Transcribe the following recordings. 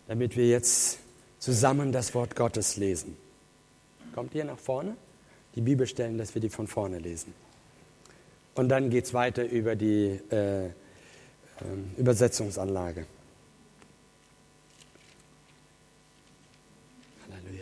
damit wir jetzt zusammen das Wort Gottes lesen. Kommt ihr nach vorne? Die Bibelstellen, dass wir die von vorne lesen. Und dann geht es weiter über die Übersetzungsanlage. Halleluja.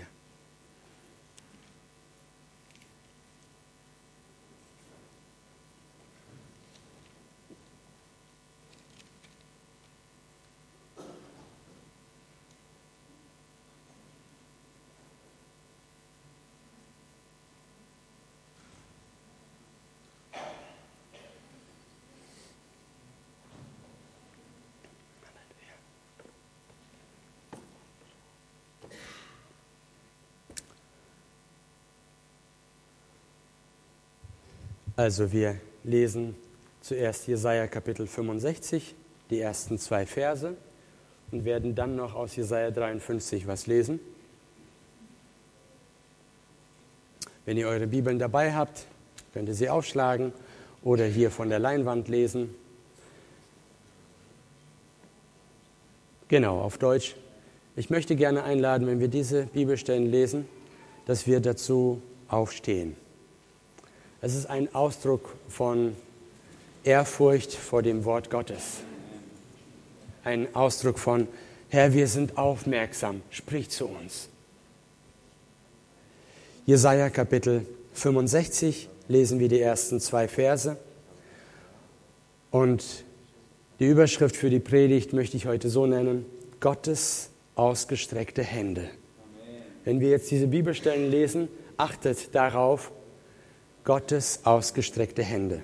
Also wir lesen zuerst Jesaja Kapitel 65, die ersten 2 Verse und werden dann noch aus Jesaja 53 was lesen. Wenn ihr eure Bibeln dabei habt, könnt ihr sie aufschlagen oder hier von der Leinwand lesen. Genau, auf Deutsch. Ich möchte gerne einladen, wenn wir diese Bibelstellen lesen, dass wir dazu aufstehen. Es ist ein Ausdruck von Ehrfurcht vor dem Wort Gottes. Ein Ausdruck von, Herr, wir sind aufmerksam, sprich zu uns. Jesaja Kapitel 65 lesen wir die ersten 2 Verse. Und die Überschrift für die Predigt möchte ich heute so nennen, Gottes ausgestreckte Hände. Amen. Wenn wir jetzt diese Bibelstellen lesen, achtet darauf, Gottes ausgestreckte Hände.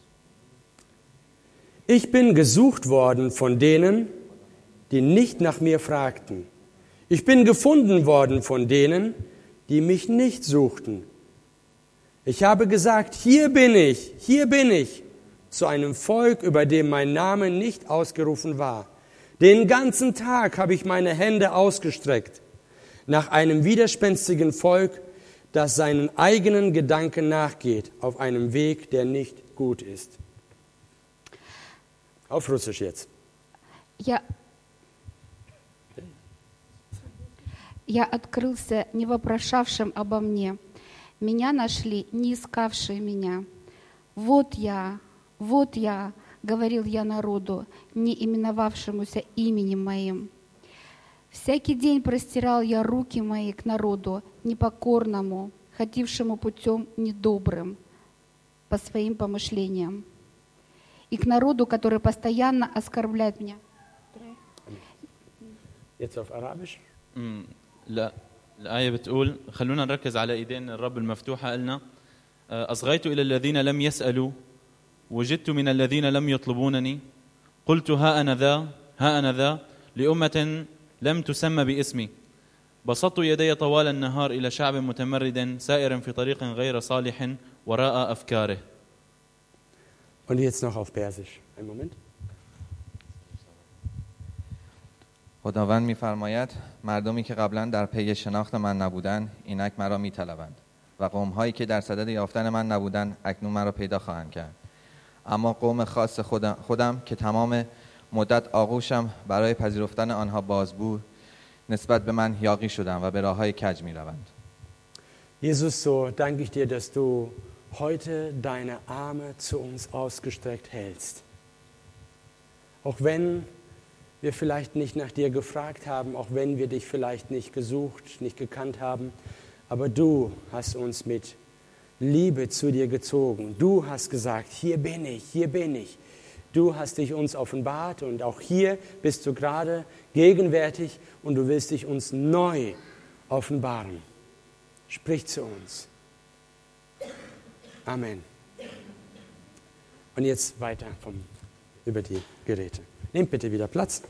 Ich bin gesucht worden von denen, die nicht nach mir fragten. Ich bin gefunden worden von denen, die mich nicht suchten. Ich habe gesagt, hier bin ich, zu einem Volk, über dem mein Name nicht ausgerufen war. Den ganzen Tag habe ich meine Hände ausgestreckt, nach einem widerspenstigen Volk, das seinen eigenen Gedanken nachgeht, auf einem Weg, der nicht gut ist. Auf Russisch jetzt. Я открылся не вопрошавшим обо мне. Меня нашли, не искавшие меня. Вот я, говорил я народу, не именовавшемуся именем моим. Всякий день простирал я руки мои к народу непокорному, ходившему путем недобрым по своим помышлениям, и к народу, который постоянно оскорбляет меня. Jetzt auf Arabisch. لا الآية بتقول خلونا نركز على إيدين الرب المفتوحة قلنا أصغيت إلى الذين لم يسألوا وجدت من الذين لم يطلبونني قلت ها أنا ذا لأمة لم تسمى باسمي بسطت يدي طوال النهار إلى شعب متمرد سائر في طريق غير صالح وراء أفكاره. Und jetzt noch auf Persisch. Einen Moment. خداوند می‌فرماید مردمی که قبلا در پی شناخت من نبودند اینک مرا می‌طلبند و قوم‌هایی که در صدد یافتن من نبودند اکنون مرا پیدا خواهند کرد. اما قوم خاص خودم که تمام مدت آغوشم برای پذیرفتن آنها باز بود نسبت به من یاغی شدند و به راه‌های کج می‌روند. Jesus, so danke ich dir, dass du heute deine Arme zu uns ausgestreckt hältst. Auch wenn wir vielleicht nicht nach dir gefragt haben, auch wenn wir dich vielleicht nicht gesucht, nicht gekannt haben, aber du hast uns mit Liebe zu dir gezogen. Du hast gesagt, hier bin ich. Du hast dich uns offenbart und auch hier bist du gerade gegenwärtig und du willst dich uns neu offenbaren. Sprich zu uns. Amen. Und jetzt weiter über die Geräte. Nehmt bitte wieder Platz.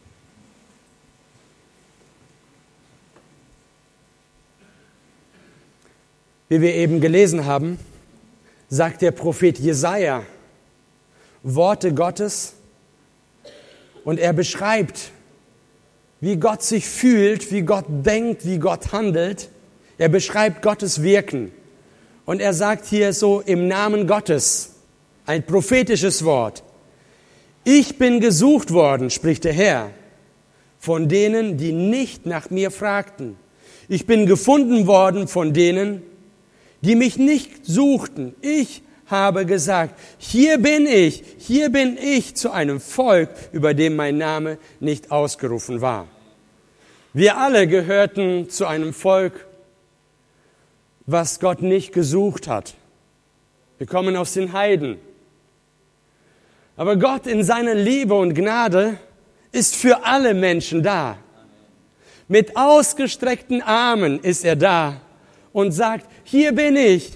Wie wir eben gelesen haben, sagt der Prophet Jesaja Worte Gottes und er beschreibt, wie Gott sich fühlt, wie Gott denkt, wie Gott handelt. Er beschreibt Gottes Wirken. Und er sagt hier so im Namen Gottes, ein prophetisches Wort. Ich bin gesucht worden, spricht der Herr, von denen, die nicht nach mir fragten. Ich bin gefunden worden von denen, die mich nicht suchten. Ich habe gesagt, hier bin ich zu einem Volk, über dem mein Name nicht ausgerufen war. Wir alle gehörten zu einem Volk, was Gott nicht gesucht hat. Wir kommen aus den Heiden. Aber Gott in seiner Liebe und Gnade ist für alle Menschen da. Mit ausgestreckten Armen ist er da und sagt, hier bin ich.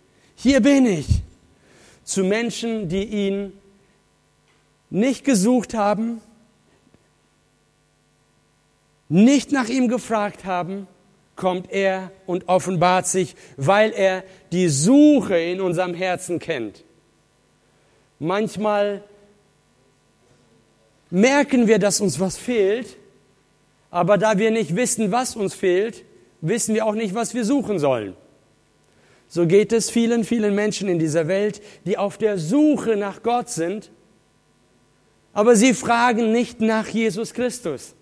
Zu Menschen, die ihn nicht gesucht haben, nicht nach ihm gefragt haben, kommt er und offenbart sich, weil er die Suche in unserem Herzen kennt. Manchmal merken wir, dass uns was fehlt, aber da wir nicht wissen, was uns fehlt, wissen wir auch nicht, was wir suchen sollen. So geht es vielen, vielen Menschen in dieser Welt, die auf der Suche nach Gott sind, aber sie fragen nicht nach Jesus Christus.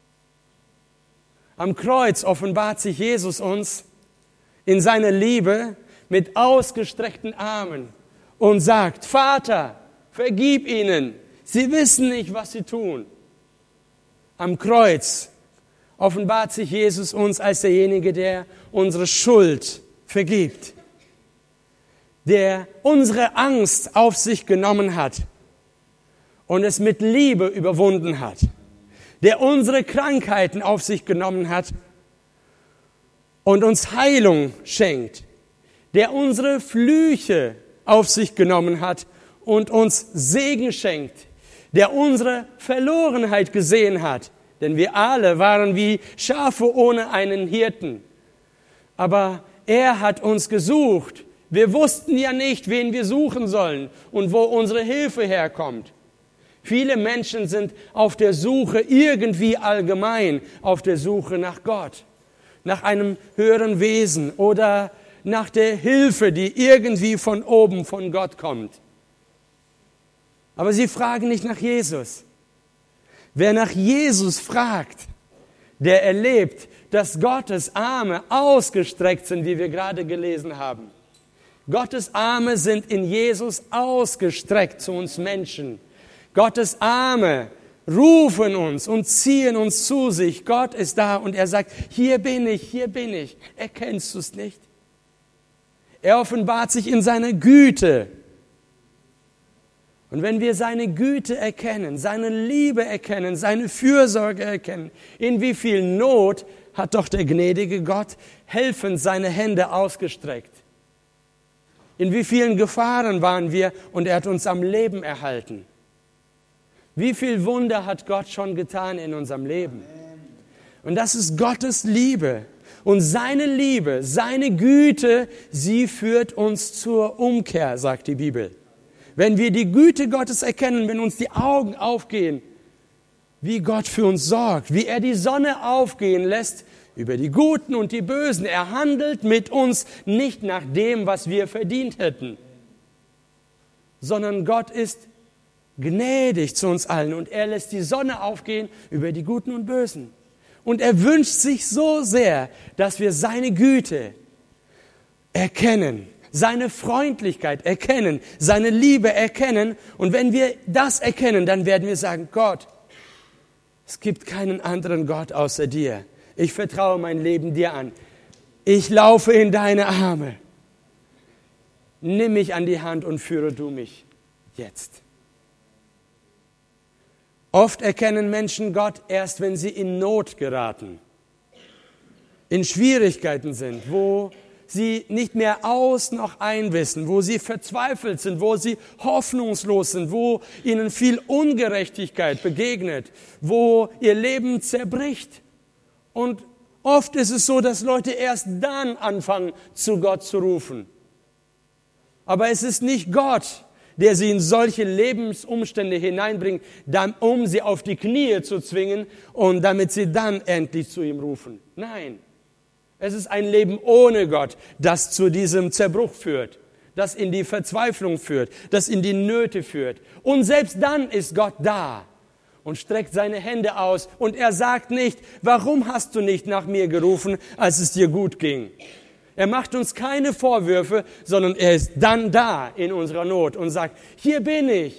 Am Kreuz offenbart sich Jesus uns in seiner Liebe mit ausgestreckten Armen und sagt, Vater, vergib ihnen, sie wissen nicht, was sie tun. Am Kreuz offenbart sich Jesus uns als derjenige, der unsere Schuld vergibt, der unsere Angst auf sich genommen hat und es mit Liebe überwunden hat, der unsere Krankheiten auf sich genommen hat und uns Heilung schenkt, der unsere Flüche auf sich genommen hat und uns Segen schenkt, der unsere Verlorenheit gesehen hat, denn wir alle waren wie Schafe ohne einen Hirten. Aber er hat uns gesucht. Wir wussten ja nicht, wen wir suchen sollen und wo unsere Hilfe herkommt. Viele Menschen sind auf der Suche irgendwie allgemein, auf der Suche nach Gott, nach einem höheren Wesen oder nach der Hilfe, die irgendwie von oben von Gott kommt. Aber sie fragen nicht nach Jesus. Wer nach Jesus fragt, der erlebt, dass Gottes Arme ausgestreckt sind, wie wir gerade gelesen haben. Gottes Arme sind in Jesus ausgestreckt zu uns Menschen. Gottes Arme rufen uns und ziehen uns zu sich. Gott ist da und er sagt, hier bin ich. Erkennst du es nicht? Er offenbart sich in seiner Güte. Und wenn wir seine Güte erkennen, seine Liebe erkennen, seine Fürsorge erkennen, in wie viel Not hat doch der gnädige Gott helfend seine Hände ausgestreckt. In wie vielen Gefahren waren wir und er hat uns am Leben erhalten. Wie viel Wunder hat Gott schon getan in unserem Leben? Und das ist Gottes Liebe. Und seine Liebe, seine Güte, sie führt uns zur Umkehr, sagt die Bibel. Wenn wir die Güte Gottes erkennen, wenn uns die Augen aufgehen, wie Gott für uns sorgt, wie er die Sonne aufgehen lässt über die Guten und die Bösen. Er handelt mit uns nicht nach dem, was wir verdient hätten, sondern Gott ist gnädig zu uns allen und er lässt die Sonne aufgehen über die Guten und Bösen. Und er wünscht sich so sehr, dass wir seine Güte erkennen, seine Freundlichkeit erkennen, seine Liebe erkennen. Und wenn wir das erkennen, dann werden wir sagen, Gott, es gibt keinen anderen Gott außer dir. Ich vertraue mein Leben dir an. Ich laufe in deine Arme. Nimm mich an die Hand und führe du mich jetzt. Oft erkennen Menschen Gott erst, wenn sie in Not geraten, in Schwierigkeiten sind, wo sie nicht mehr aus noch ein wissen, wo sie verzweifelt sind, wo sie hoffnungslos sind, wo ihnen viel Ungerechtigkeit begegnet, wo ihr Leben zerbricht. Und oft ist es so, dass Leute erst dann anfangen, zu Gott zu rufen. Aber es ist nicht Gott, der sie in solche Lebensumstände hineinbringt, um sie auf die Knie zu zwingen und damit sie dann endlich zu ihm rufen. Nein, es ist ein Leben ohne Gott, das zu diesem Zerbruch führt, das in die Verzweiflung führt, das in die Nöte führt. Und selbst dann ist Gott da und streckt seine Hände aus. Und er sagt nicht, warum hast du nicht nach mir gerufen, als es dir gut ging? Er macht uns keine Vorwürfe, sondern er ist dann da in unserer Not und sagt, hier bin ich,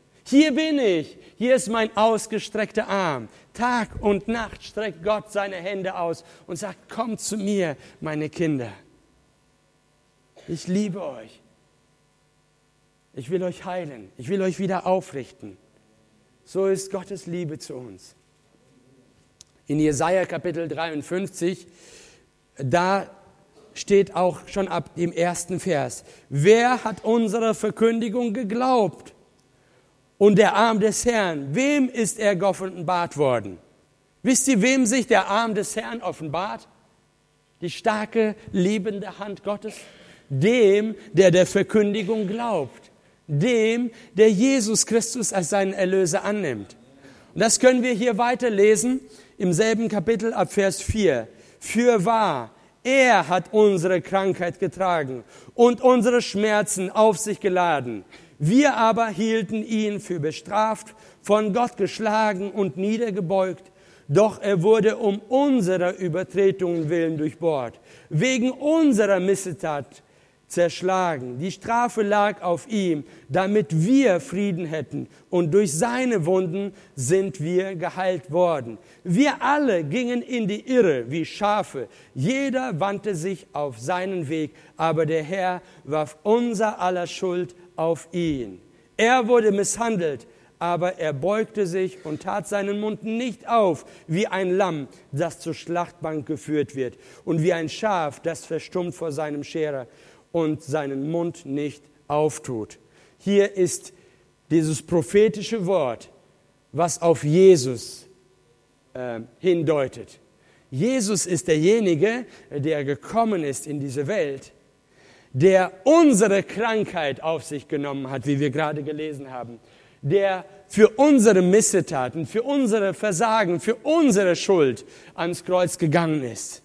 hier ist mein ausgestreckter Arm. Tag und Nacht streckt Gott seine Hände aus und sagt, kommt zu mir, meine Kinder. Ich liebe euch. Ich will euch heilen. Ich will euch wieder aufrichten. So ist Gottes Liebe zu uns. In Jesaja Kapitel 53, da steht auch schon ab dem 1. Vers, wer hat unserer Verkündigung geglaubt? Und der Arm des Herrn, wem ist er geoffenbart worden? Wisst ihr, wem sich der Arm des Herrn offenbart? Die starke, liebende Hand Gottes? Dem, der Verkündigung glaubt. Dem, der Jesus Christus als seinen Erlöser annimmt. Und das können wir hier weiterlesen im selben Kapitel ab Vers 4. Fürwahr, er hat unsere Krankheit getragen und unsere Schmerzen auf sich geladen. Wir aber hielten ihn für bestraft, von Gott geschlagen und niedergebeugt. Doch er wurde um unserer Übertretungen willen durchbohrt, wegen unserer Missetat zerschlagen. Die Strafe lag auf ihm, damit wir Frieden hätten. Und durch seine Wunden sind wir geheilt worden. Wir alle gingen in die Irre wie Schafe. Jeder wandte sich auf seinen Weg. Aber der Herr warf unser aller Schuld auf ihn. Er wurde misshandelt, aber er beugte sich und tat seinen Mund nicht auf, wie ein Lamm, das zur Schlachtbank geführt wird, und wie ein Schaf, das verstummt vor seinem Scherer und seinen Mund nicht auftut. Hier ist dieses prophetische Wort, was auf Jesus hindeutet. Jesus ist derjenige, der gekommen ist in diese Welt, der unsere Krankheit auf sich genommen hat, wie wir gerade gelesen haben, der für unsere Missetaten, für unsere Versagen, für unsere Schuld ans Kreuz gegangen ist,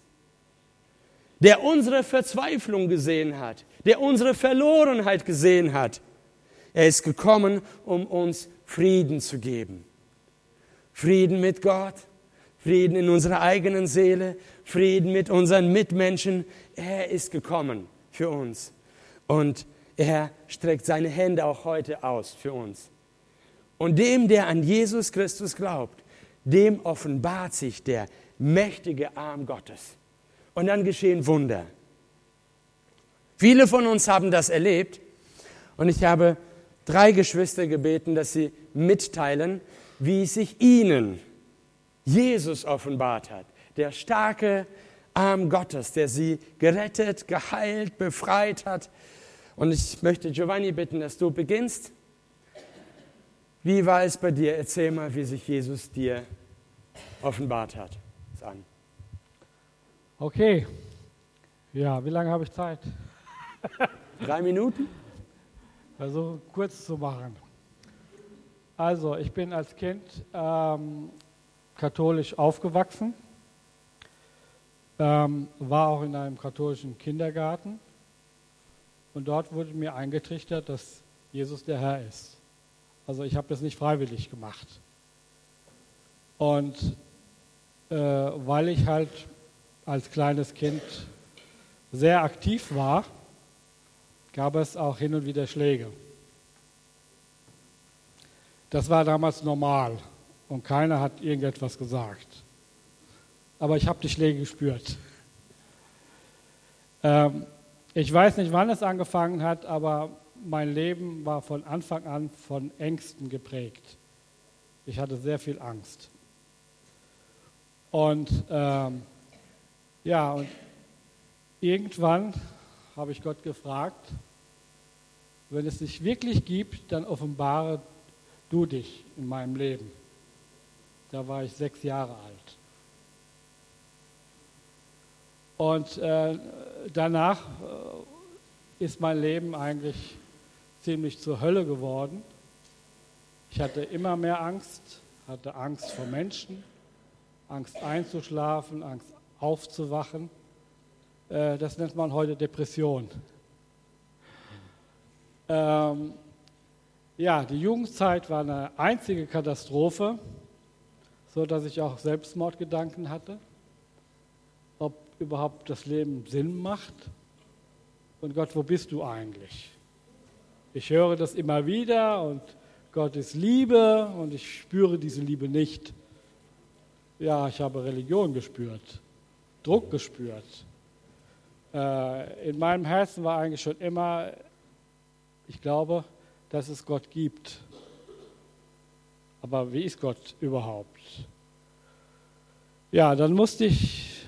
der unsere Verzweiflung gesehen hat, der unsere Verlorenheit gesehen hat. Er ist gekommen, um uns Frieden zu geben. Frieden mit Gott, Frieden in unserer eigenen Seele, Frieden mit unseren Mitmenschen. Er ist gekommen für uns. Und er streckt seine Hände auch heute aus für uns. Und dem, der an Jesus Christus glaubt, dem offenbart sich der mächtige Arm Gottes. Und dann geschehen Wunder. Viele von uns haben das erlebt. Und ich habe 3 Geschwister gebeten, dass sie mitteilen, wie sich ihnen Jesus offenbart hat. Der starke Arm Gottes, der sie gerettet, geheilt, befreit hat. Und ich möchte Giovanni bitten, dass du beginnst. Wie war es bei dir? Erzähl mal, wie sich Jesus dir offenbart hat. An. Okay. Ja, wie lange habe ich Zeit? 3 Minuten? Versuche kurz zu machen. Also, ich bin als Kind katholisch aufgewachsen, war auch in einem katholischen Kindergarten und dort wurde mir eingetrichtert, dass Jesus der Herr ist. Also ich habe das nicht freiwillig gemacht. Und weil ich halt als kleines Kind sehr aktiv war, gab es auch hin und wieder Schläge. Das war damals normal und keiner hat irgendetwas gesagt. Aber ich habe die Schläge gespürt. Ich weiß nicht, wann es angefangen hat, aber mein Leben war von Anfang an von Ängsten geprägt. Ich hatte sehr viel Angst. Und und irgendwann habe ich Gott gefragt, wenn es dich wirklich gibt, dann offenbare du dich in meinem Leben. Da war ich 6 Jahre alt. Und danach ist mein Leben eigentlich ziemlich zur Hölle geworden. Ich hatte immer mehr Angst, hatte Angst vor Menschen, Angst einzuschlafen, Angst aufzuwachen. Das nennt man heute Depression. Die Jugendzeit war eine einzige Katastrophe. so dass ich auch Selbstmordgedanken hatte, ob überhaupt das Leben Sinn macht. Und Gott, wo bist du eigentlich? Ich höre das immer wieder und Gott ist Liebe und ich spüre diese Liebe nicht. Ja, ich habe Religion gespürt, Druck gespürt. In meinem Herzen war eigentlich schon immer, ich glaube, dass es Gott gibt. Aber wie ist Gott überhaupt? Ja, dann musste ich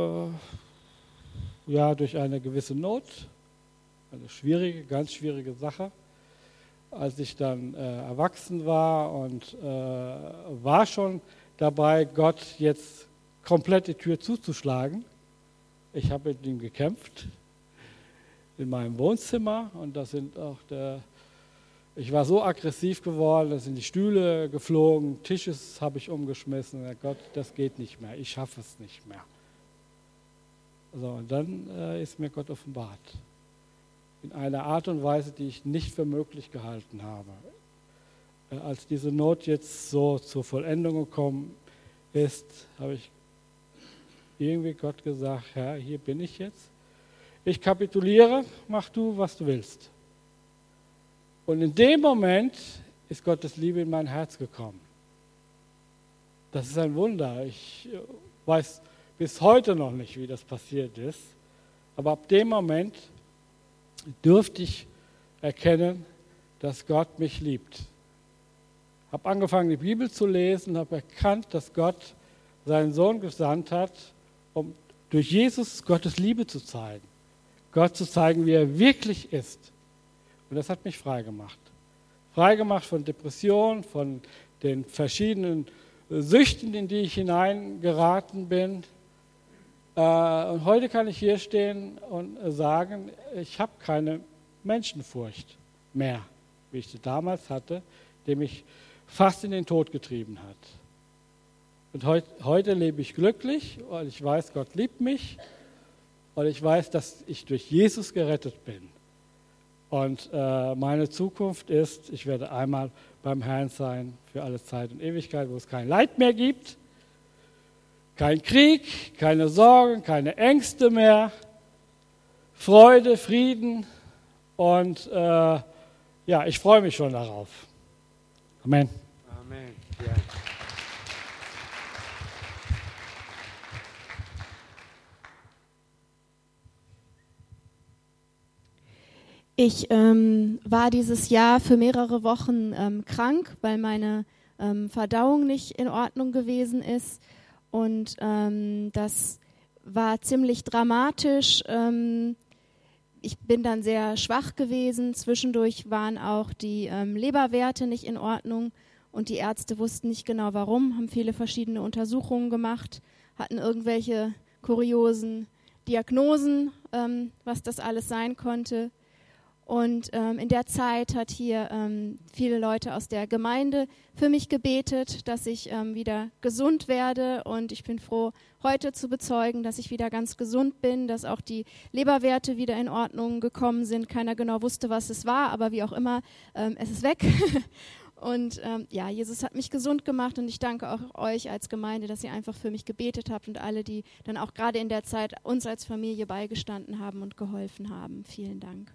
durch eine gewisse Not, eine schwierige, ganz schwierige Sache, als ich dann erwachsen war und war schon dabei, Gott jetzt komplett die Tür zuzuschlagen. Ich habe mit ihm gekämpft in meinem Wohnzimmer und ich war so aggressiv geworden, da sind die Stühle geflogen, Tisches habe ich umgeschmissen. Gott, das geht nicht mehr, ich schaffe es nicht mehr. So, und dann ist mir Gott offenbart. In einer Art und Weise, die ich nicht für möglich gehalten habe. Als diese Not jetzt so zur Vollendung gekommen ist, habe ich irgendwie Gott gesagt, Herr, hier bin ich jetzt. Ich kapituliere, mach du, was du willst. Und in dem Moment ist Gottes Liebe in mein Herz gekommen. Das ist ein Wunder. Ich weiß bis heute noch nicht, wie das passiert ist. Aber ab dem Moment durfte ich erkennen, dass Gott mich liebt. Ich habe angefangen, die Bibel zu lesen, habe erkannt, dass Gott seinen Sohn gesandt hat, um durch Jesus Gottes Liebe zu zeigen. Gott zu zeigen, wie er wirklich ist. Und das hat mich frei gemacht. Frei gemacht von Depressionen, von den verschiedenen Süchten, in die ich hineingeraten bin. Und heute kann ich hier stehen und sagen, ich habe keine Menschenfurcht mehr, wie ich sie damals hatte, die mich fast in den Tod getrieben hat. Und heute lebe ich glücklich, weil ich weiß, Gott liebt mich, weil ich weiß, dass ich durch Jesus gerettet bin. Und meine Zukunft ist, ich werde einmal beim Herrn sein für alle Zeit und Ewigkeit, wo es kein Leid mehr gibt, kein Krieg, keine Sorgen, keine Ängste mehr, Freude, Frieden und ich freue mich schon darauf. Amen. Amen. Ja. Ich war dieses Jahr für mehrere Wochen krank, weil meine Verdauung nicht in Ordnung gewesen ist. Und das war ziemlich dramatisch. Ich bin dann sehr schwach gewesen. Zwischendurch waren auch die Leberwerte nicht in Ordnung. Und die Ärzte wussten nicht genau warum, haben viele verschiedene Untersuchungen gemacht, hatten irgendwelche kuriosen Diagnosen, was das alles sein konnte. Und in der Zeit hat hier viele Leute aus der Gemeinde für mich gebetet, dass ich wieder gesund werde. Und ich bin froh, heute zu bezeugen, dass ich wieder ganz gesund bin, dass auch die Leberwerte wieder in Ordnung gekommen sind. Keiner genau wusste, was es war, aber wie auch immer, es ist weg. Und Jesus hat mich gesund gemacht und ich danke auch euch als Gemeinde, dass ihr einfach für mich gebetet habt und alle, die dann auch gerade in der Zeit uns als Familie beigestanden haben und geholfen haben. Vielen Dank.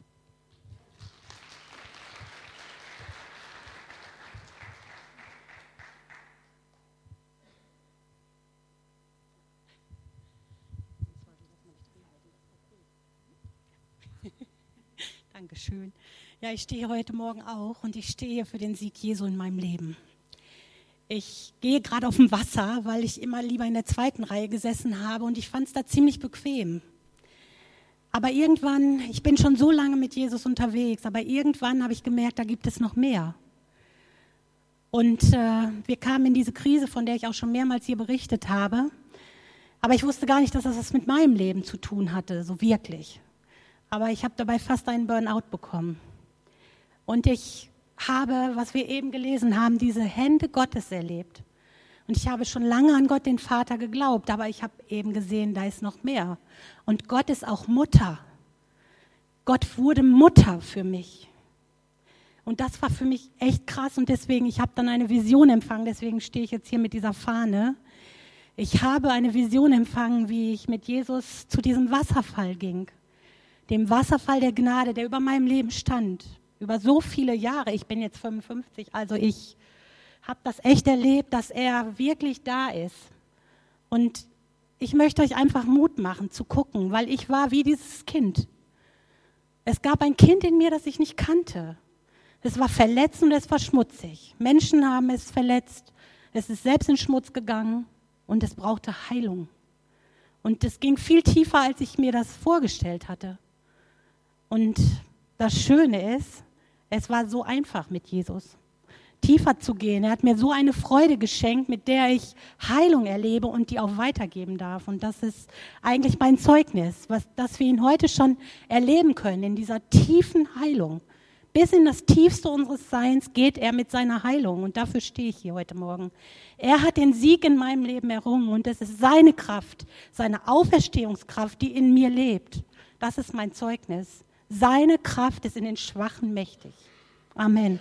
Dankeschön. Ja, ich stehe heute Morgen auch und ich stehe für den Sieg Jesu in meinem Leben. Ich gehe gerade auf dem Wasser, weil ich immer lieber in der zweiten Reihe gesessen habe und ich fand es da ziemlich bequem. Aber irgendwann, ich bin schon so lange mit Jesus unterwegs, aber irgendwann habe ich gemerkt, da gibt es noch mehr. Und wir kamen in diese Krise, von der ich auch schon mehrmals hier berichtet habe. Aber ich wusste gar nicht, dass das was mit meinem Leben zu tun hatte, so wirklich. Aber ich habe dabei fast einen Burnout bekommen. Und ich habe, was wir eben gelesen haben, diese Hände Gottes erlebt. Und ich habe schon lange an Gott, den Vater, geglaubt, aber ich habe eben gesehen, da ist noch mehr. Und Gott ist auch Mutter. Gott wurde Mutter für mich. Und das war für mich echt krass und deswegen, ich habe dann eine Vision empfangen, deswegen stehe ich jetzt hier mit dieser Fahne. Ich habe eine Vision empfangen, wie ich mit Jesus zu diesem Wasserfall ging. Dem Wasserfall der Gnade, der über meinem Leben stand. Über so viele Jahre. Ich bin jetzt 55, also ich habe das echt erlebt, dass er wirklich da ist. Und ich möchte euch einfach Mut machen, zu gucken, weil ich war wie dieses Kind. Es gab ein Kind in mir, das ich nicht kannte. Es war verletzt und es war schmutzig. Menschen haben es verletzt. Es ist selbst in den Schmutz gegangen und es brauchte Heilung. Und es ging viel tiefer, als ich mir das vorgestellt hatte. Und das Schöne ist, es war so einfach mit Jesus, tiefer zu gehen. Er hat mir so eine Freude geschenkt, mit der ich Heilung erlebe und die auch weitergeben darf. Und das ist eigentlich mein Zeugnis, dass wir ihn heute schon erleben können, in dieser tiefen Heilung. Bis in das Tiefste unseres Seins geht er mit seiner Heilung. Und dafür stehe ich hier heute Morgen. Er hat den Sieg in meinem Leben errungen. Und es ist seine Kraft, seine Auferstehungskraft, die in mir lebt. Das ist mein Zeugnis. Seine Kraft ist in den Schwachen mächtig. Amen.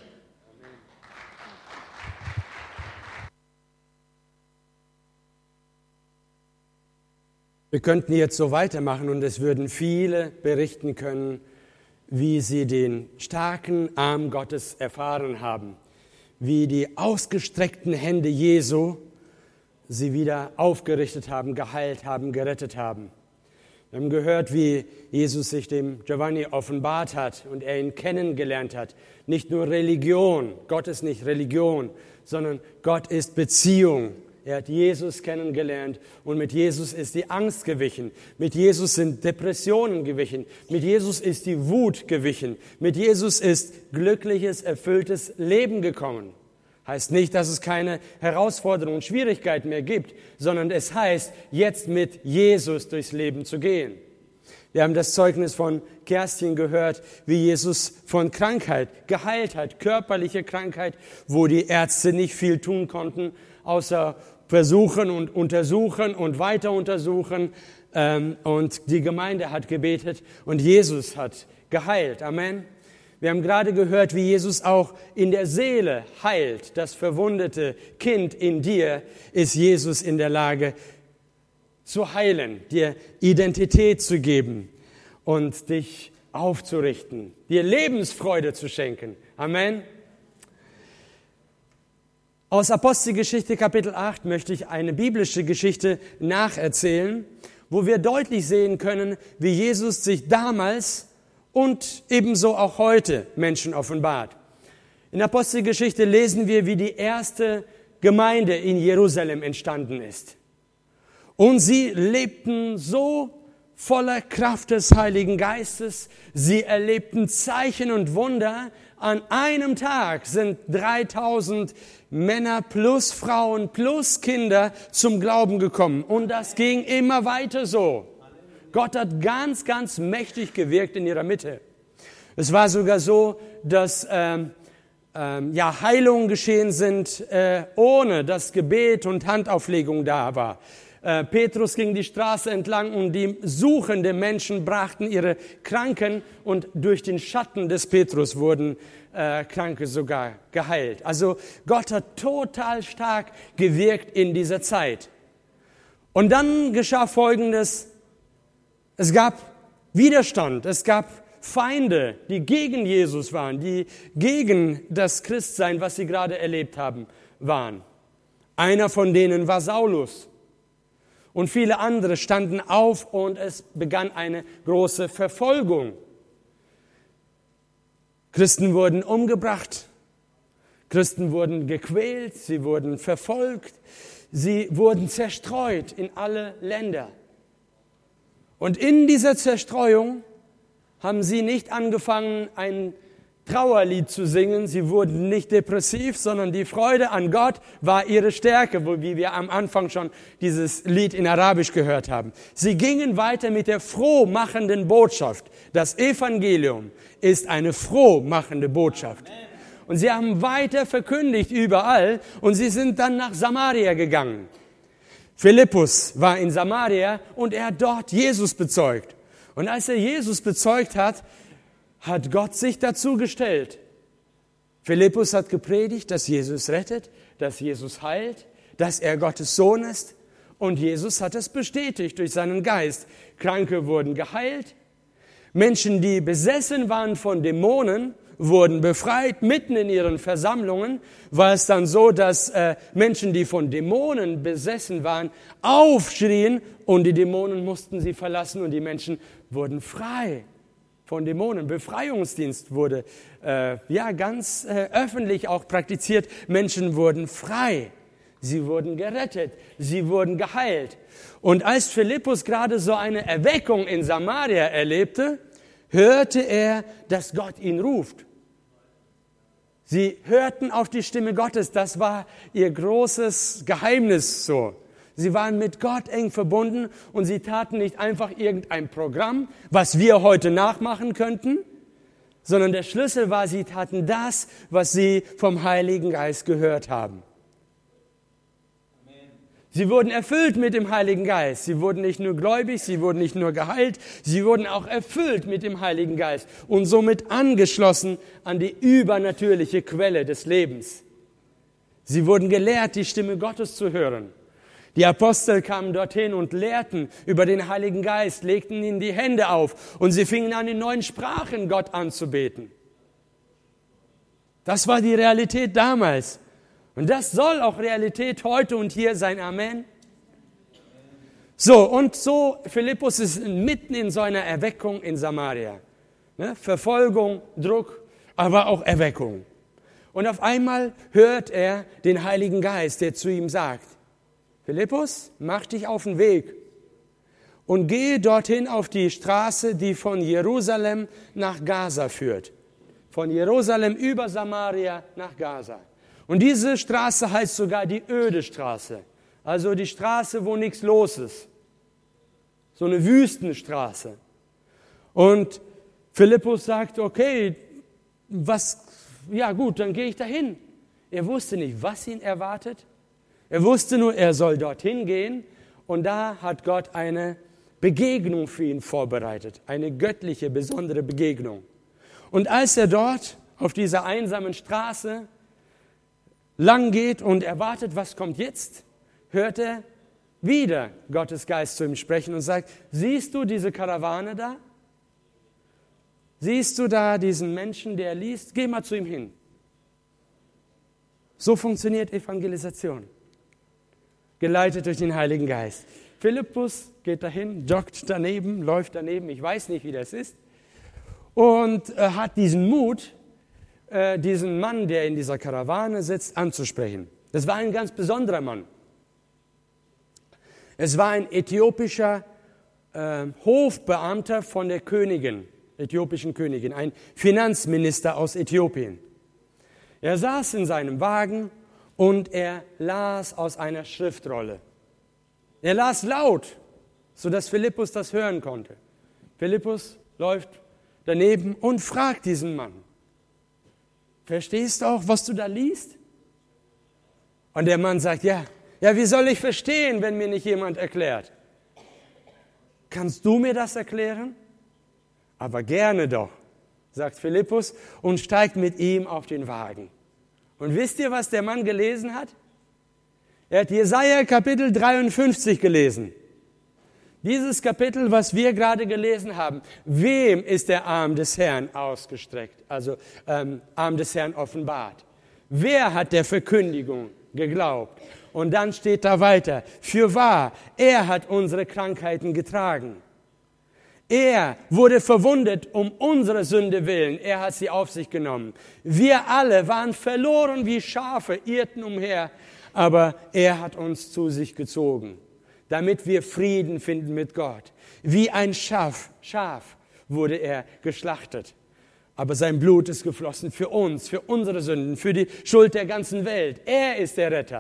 Wir könnten jetzt so weitermachen und es würden viele berichten können, wie sie den starken Arm Gottes erfahren haben, wie die ausgestreckten Hände Jesu sie wieder aufgerichtet haben, geheilt haben, gerettet haben. Wir haben gehört, wie Jesus sich dem Giovanni offenbart hat und er ihn kennengelernt hat. Nicht nur Religion, Gott ist nicht Religion, sondern Gott ist Beziehung. Er hat Jesus kennengelernt und mit Jesus ist die Angst gewichen. Mit Jesus sind Depressionen gewichen. Mit Jesus ist die Wut gewichen. Mit Jesus ist glückliches, erfülltes Leben gekommen. Heißt nicht, dass es keine Herausforderungen und Schwierigkeiten mehr gibt, sondern es heißt, jetzt mit Jesus durchs Leben zu gehen. Wir haben das Zeugnis von Kerstin gehört, wie Jesus von Krankheit geheilt hat, körperliche Krankheit, wo die Ärzte nicht viel tun konnten, außer versuchen und untersuchen und weiter untersuchen. Und die Gemeinde hat gebetet und Jesus hat geheilt. Amen. Wir haben gerade gehört, wie Jesus auch in der Seele heilt. Das verwundete Kind in dir ist Jesus in der Lage zu heilen, dir Identität zu geben und dich aufzurichten, dir Lebensfreude zu schenken. Amen. Aus Apostelgeschichte Kapitel 8 möchte ich eine biblische Geschichte nacherzählen, wo wir deutlich sehen können, wie Jesus sich damals und ebenso auch heute Menschen offenbart. In Apostelgeschichte lesen wir, wie die erste Gemeinde in Jerusalem entstanden ist. Und sie lebten so voller Kraft des Heiligen Geistes. Sie erlebten Zeichen und Wunder. An einem Tag sind 3000 Männer plus Frauen plus Kinder zum Glauben gekommen. Und das ging immer weiter so. Gott hat ganz, ganz mächtig gewirkt in ihrer Mitte. Es war sogar so, dass Heilungen geschehen sind, ohne dass Gebet und Handauflegung da war. Petrus ging die Straße entlang und die suchenden Menschen brachten ihre Kranken und durch den Schatten des Petrus wurden Kranke sogar geheilt. Also Gott hat total stark gewirkt in dieser Zeit. Und dann geschah Folgendes. Es gab Widerstand, es gab Feinde, die gegen Jesus waren, die gegen das Christsein, was sie gerade erlebt haben, waren. Einer von denen war Saulus. Und viele andere standen auf und es begann eine große Verfolgung. Christen wurden umgebracht, Christen wurden gequält, sie wurden verfolgt, sie wurden zerstreut in alle Länder. Und in dieser Zerstreuung haben sie nicht angefangen, ein Trauerlied zu singen. Sie wurden nicht depressiv, sondern die Freude an Gott war ihre Stärke, wie wir am Anfang schon dieses Lied in Arabisch gehört haben. Sie gingen weiter mit der frohmachenden Botschaft. Das Evangelium ist eine frohmachende Botschaft. Und sie haben weiter verkündigt überall und sie sind dann nach Samaria gegangen. Philippus war in Samaria und er hat dort Jesus bezeugt. Und als er Jesus bezeugt hat, hat Gott sich dazu gestellt. Philippus hat gepredigt, dass Jesus rettet, dass Jesus heilt, dass er Gottes Sohn ist. Und Jesus hat es bestätigt durch seinen Geist. Kranke wurden geheilt. Menschen, die besessen waren von Dämonen, wurden befreit. Mitten in ihren Versammlungen war es dann so, dass Menschen, die von Dämonen besessen waren, aufschrien und die Dämonen mussten sie verlassen und die Menschen wurden frei von Dämonen. Befreiungsdienst wurde ganz öffentlich auch praktiziert. Menschen wurden frei. Sie wurden gerettet, sie wurden geheilt. Und als Philippus gerade so eine Erweckung in Samaria erlebte, hörte er, dass Gott ihn ruft. Sie hörten auf die Stimme Gottes, das war ihr großes Geheimnis so. Sie waren mit Gott eng verbunden und sie taten nicht einfach irgendein Programm, was wir heute nachmachen könnten, sondern der Schlüssel war, sie taten das, was sie vom Heiligen Geist gehört haben. Sie wurden erfüllt mit dem Heiligen Geist. Sie wurden nicht nur gläubig, sie wurden nicht nur geheilt, sie wurden auch erfüllt mit dem Heiligen Geist und somit angeschlossen an die übernatürliche Quelle des Lebens. Sie wurden gelehrt, die Stimme Gottes zu hören. Die Apostel kamen dorthin und lehrten über den Heiligen Geist, legten ihnen die Hände auf und sie fingen an, in neuen Sprachen Gott anzubeten. Das war die Realität damals. Und das soll auch Realität heute und hier sein. Amen. So, Philippus ist mitten in so einer Erweckung in Samaria. Verfolgung, Druck, aber auch Erweckung. Und auf einmal hört er den Heiligen Geist, der zu ihm sagt, Philippus, mach dich auf den Weg und gehe dorthin auf die Straße, die von Jerusalem nach Gaza führt. Von Jerusalem über Samaria nach Gaza. Und diese Straße heißt sogar die öde Straße. Also die Straße, wo nichts los ist. So eine Wüstenstraße. Und Philippus sagt, okay, dann gehe ich dahin. Er wusste nicht, was ihn erwartet. Er wusste nur, er soll dorthin gehen. Und da hat Gott eine Begegnung für ihn vorbereitet. Eine göttliche, besondere Begegnung. Und als er dort auf dieser einsamen Straße lang geht und erwartet, was kommt jetzt, hört er wieder Gottes Geist zu ihm sprechen und sagt, siehst du diese Karawane da? Siehst du da diesen Menschen, der liest? Geh mal zu ihm hin. So funktioniert Evangelisation. Geleitet durch den Heiligen Geist. Philippus geht dahin, joggt daneben, läuft daneben, ich weiß nicht, wie das ist, und hat diesen Mut, diesen Mann, der in dieser Karawane sitzt, anzusprechen. Das war ein ganz besonderer Mann. Es war ein äthiopischer Hofbeamter von der Königin, äthiopischen Königin, ein Finanzminister aus Äthiopien. Er saß in seinem Wagen und er las aus einer Schriftrolle. Er las laut, sodass Philippus das hören konnte. Philippus läuft daneben und fragt diesen Mann, verstehst du auch, was du da liest? Und der Mann sagt, ja, wie soll ich verstehen, wenn mir nicht jemand erklärt? Kannst du mir das erklären? Aber gerne doch, sagt Philippus und steigt mit ihm auf den Wagen. Und wisst ihr, was der Mann gelesen hat? Er hat Jesaja Kapitel 53 gelesen. Dieses Kapitel, was wir gerade gelesen haben, wem ist der Arm des Herrn ausgestreckt, also Arm des Herrn offenbart? Wer hat der Verkündigung geglaubt? Und dann steht da weiter, fürwahr, er hat unsere Krankheiten getragen. Er wurde verwundet um unsere Sünde willen, er hat sie auf sich genommen. Wir alle waren verloren wie Schafe, irrten umher, aber er hat uns zu sich gezogen, damit wir Frieden finden mit Gott. Wie ein Schaf wurde er geschlachtet. Aber sein Blut ist geflossen für uns, für unsere Sünden, für die Schuld der ganzen Welt. Er ist der Retter.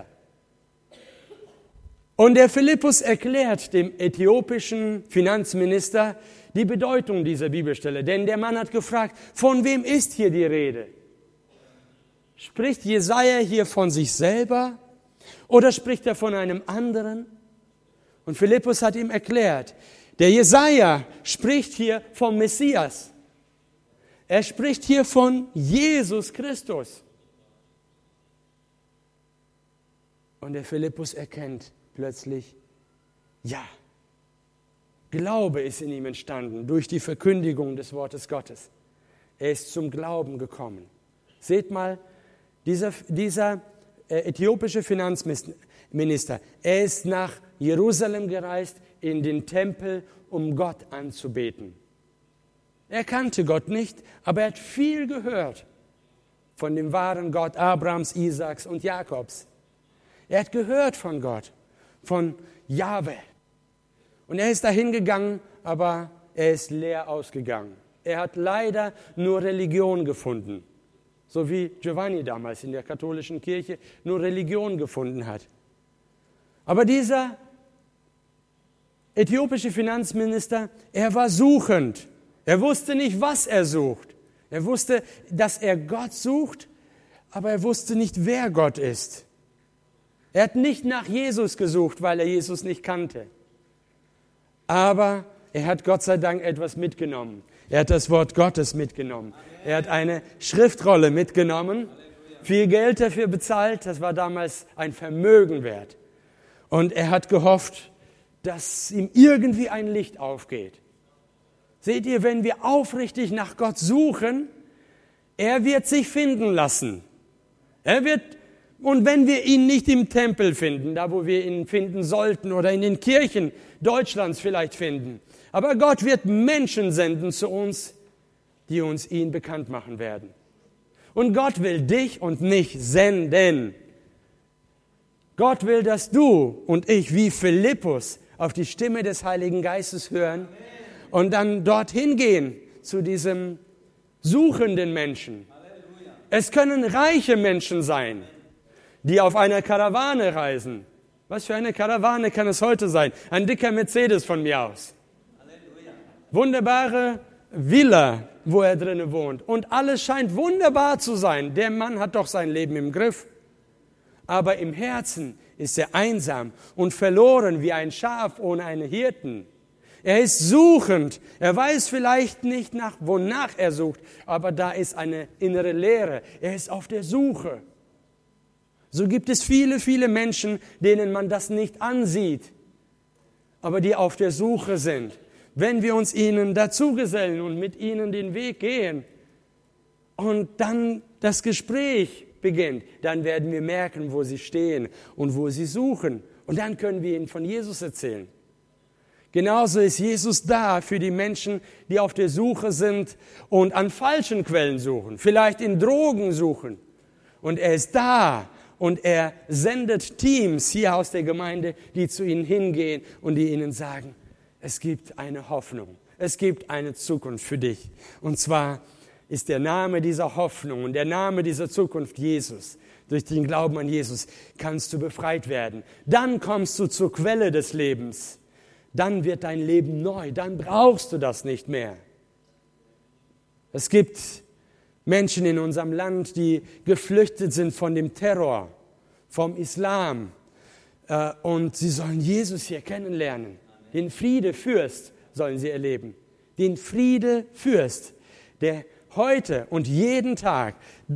Und der Philippus erklärt dem äthiopischen Finanzminister die Bedeutung dieser Bibelstelle. Denn der Mann hat gefragt, von wem ist hier die Rede? Spricht Jesaja hier von sich selber oder spricht er von einem anderen? Und Philippus hat ihm erklärt, der Jesaja spricht hier vom Messias. Er spricht hier von Jesus Christus. Und der Philippus erkennt plötzlich, ja, Glaube ist in ihm entstanden durch die Verkündigung des Wortes Gottes. Er ist zum Glauben gekommen. Seht mal, dieser äthiopische Finanzminister, er ist nach Jerusalem gereist, in den Tempel, um Gott anzubeten. Er kannte Gott nicht, aber er hat viel gehört von dem wahren Gott Abrahams, Isaaks und Jakobs. Er hat gehört von Gott, von Jahwe. Und er ist dahin gegangen, aber er ist leer ausgegangen. Er hat leider nur Religion gefunden, so wie Giovanni damals in der katholischen Kirche nur Religion gefunden hat. Aber dieser äthiopische Finanzminister, er war suchend. Er wusste nicht, was er sucht. Er wusste, dass er Gott sucht, aber er wusste nicht, wer Gott ist. Er hat nicht nach Jesus gesucht, weil er Jesus nicht kannte. Aber er hat Gott sei Dank etwas mitgenommen. Er hat das Wort Gottes mitgenommen. Er hat eine Schriftrolle mitgenommen, viel Geld dafür bezahlt. Das war damals ein Vermögen wert. Und er hat gehofft, dass ihm irgendwie ein Licht aufgeht. Seht ihr, wenn wir aufrichtig nach Gott suchen, er wird sich finden lassen. Und wenn wir ihn nicht im Tempel finden, da wo wir ihn finden sollten oder in den Kirchen Deutschlands vielleicht finden, aber Gott wird Menschen senden zu uns, die uns ihn bekannt machen werden. Und Gott will dich und mich senden. Gott will, dass du und ich wie Philippus auf die Stimme des Heiligen Geistes hören und dann dorthin gehen zu diesem suchenden Menschen. Es können reiche Menschen sein, die auf einer Karawane reisen. Was für eine Karawane kann es heute sein? Ein dicker Mercedes von mir aus. Wunderbare Villa, wo er drinnen wohnt. Und alles scheint wunderbar zu sein. Der Mann hat doch sein Leben im Griff. Aber im Herzen ist er einsam und verloren wie ein Schaf ohne einen Hirten. Er ist suchend. Er weiß vielleicht nicht, wonach er sucht, aber da ist eine innere Leere. Er ist auf der Suche. So gibt es viele, viele Menschen, denen man das nicht ansieht, aber die auf der Suche sind. Wenn wir uns ihnen dazugesellen und mit ihnen den Weg gehen und dann das Gespräch beginnt, dann werden wir merken, wo sie stehen und wo sie suchen. Und dann können wir ihnen von Jesus erzählen. Genauso ist Jesus da für die Menschen, die auf der Suche sind und an falschen Quellen suchen, vielleicht in Drogen suchen. Und er ist da und er sendet Teams hier aus der Gemeinde, die zu ihnen hingehen und die ihnen sagen, es gibt eine Hoffnung, es gibt eine Zukunft für dich. Und zwar ist der Name dieser Hoffnung und der Name dieser Zukunft Jesus. Durch den Glauben an Jesus kannst du befreit werden. Dann kommst du zur Quelle des Lebens. Dann wird dein Leben neu. Dann brauchst du das nicht mehr. Es gibt Menschen in unserem Land, die geflüchtet sind von dem Terror, vom Islam. Und sie sollen Jesus hier kennenlernen. Den Friedefürst sollen sie erleben. Den Friedefürst, der heute und jeden Tag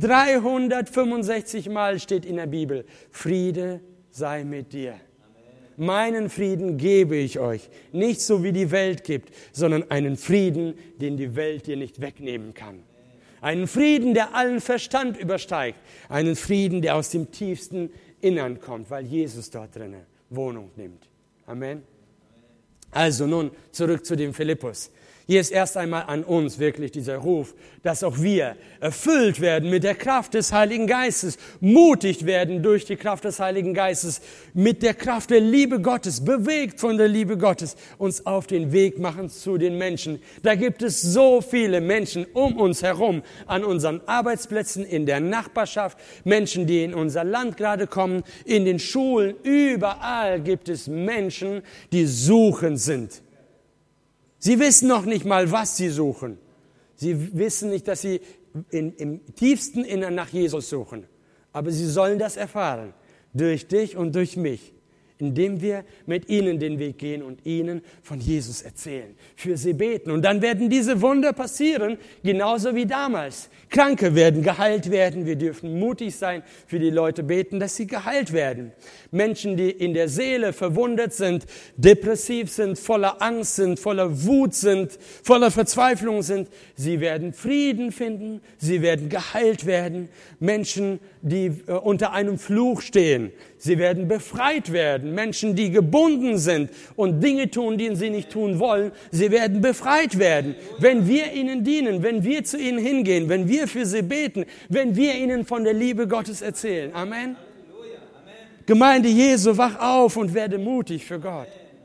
365 Mal steht in der Bibel, Friede sei mit dir. Meinen Frieden gebe ich euch, nicht so wie die Welt gibt, sondern einen Frieden, den die Welt dir nicht wegnehmen kann. Einen Frieden, der allen Verstand übersteigt. Einen Frieden, der aus dem tiefsten Innern kommt, weil Jesus dort drinnen Wohnung nimmt. Amen. Also nun zurück zu dem Philippus. Hier ist erst einmal an uns wirklich dieser Ruf, dass auch wir erfüllt werden mit der Kraft des Heiligen Geistes, mutig werden durch die Kraft des Heiligen Geistes, mit der Kraft der Liebe Gottes, bewegt von der Liebe Gottes, uns auf den Weg machen zu den Menschen. Da gibt es so viele Menschen um uns herum, an unseren Arbeitsplätzen, in der Nachbarschaft, Menschen, die in unser Land gerade kommen, in den Schulen, überall gibt es Menschen, die suchend sind. Sie wissen noch nicht mal, was sie suchen. Sie wissen nicht, dass sie im tiefsten Innern nach Jesus suchen. Aber sie sollen das erfahren. Durch dich und durch mich. indem wir mit ihnen den Weg gehen und ihnen von Jesus erzählen, für sie beten. Und dann werden diese Wunder passieren, genauso wie damals. Kranke werden geheilt werden. Wir dürfen mutig sein, für die Leute beten, dass sie geheilt werden. Menschen, die in der Seele verwundet sind, depressiv sind, voller Angst sind, voller Wut sind, voller Verzweiflung sind, sie werden Frieden finden, sie werden geheilt werden. Menschen, die unter einem Fluch stehen, sie werden befreit werden. Menschen, die gebunden sind und Dinge tun, die sie nicht tun wollen, sie werden befreit werden. Wenn wir ihnen dienen, wenn wir zu ihnen hingehen, wenn wir für sie beten, wenn wir ihnen von der Liebe Gottes erzählen. Amen. Gemeinde Jesu, wach auf und werde mutig für Gott.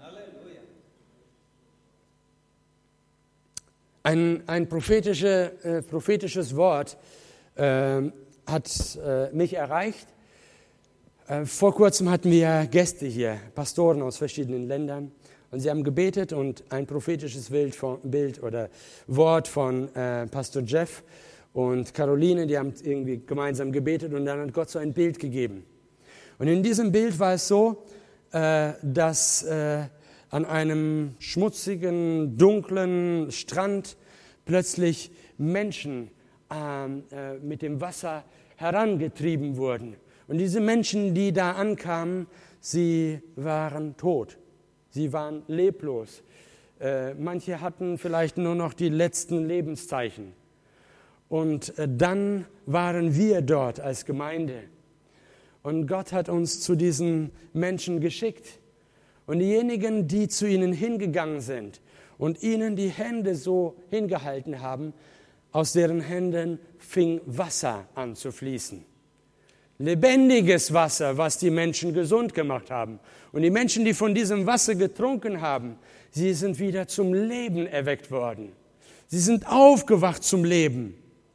Ein prophetisches Wort hat mich erreicht. Vor kurzem hatten wir Gäste hier, Pastoren aus verschiedenen Ländern, und sie haben gebetet und ein prophetisches Bild oder Wort von Pastor Jeff und Caroline, die haben irgendwie gemeinsam gebetet und dann hat Gott so ein Bild gegeben. Und in diesem Bild war es so, dass an einem schmutzigen, dunklen Strand plötzlich Menschen mit dem Wasser herangetrieben wurden. Und diese Menschen, die da ankamen, sie waren tot. Sie waren leblos. Manche hatten vielleicht nur noch die letzten Lebenszeichen. Und dann waren wir dort als Gemeinde. Und Gott hat uns zu diesen Menschen geschickt. Und diejenigen, die zu ihnen hingegangen sind und ihnen die Hände so hingehalten haben, aus deren Händen fing Wasser an zu fließen. Lebendiges Wasser, was die Menschen gesund gemacht haben. Und die Menschen, die von diesem Wasser getrunken haben, sie sind wieder zum Leben erweckt worden. Sie sind aufgewacht zum Leben.